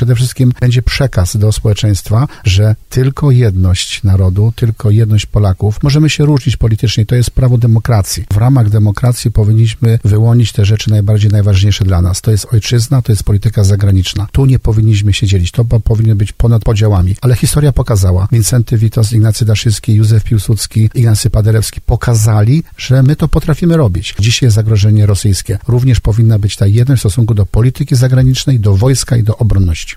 przede wszystkim będzie przekaz do społeczeństwa, że tylko jedność narodu, tylko jedność Polaków. Możemy się różnić politycznie, to jest prawo demokracji. W ramach demokracji powinniśmy wyłonić te rzeczy najważniejsze dla nas. To jest ojczyzna, to jest polityka zagraniczna. Tu nie powinniśmy się dzielić, to powinno być ponad podziałami. Ale historia pokazała, Wincenty Witos, Ignacy Daszycki, Józef Piłsudski, Ignacy Paderewski pokazali, że my to potrafimy robić. Dzisiaj jest zagrożenie rosyjskie. Również powinna być ta jedność w stosunku do polityki zagranicznej, do wojska i do obronności.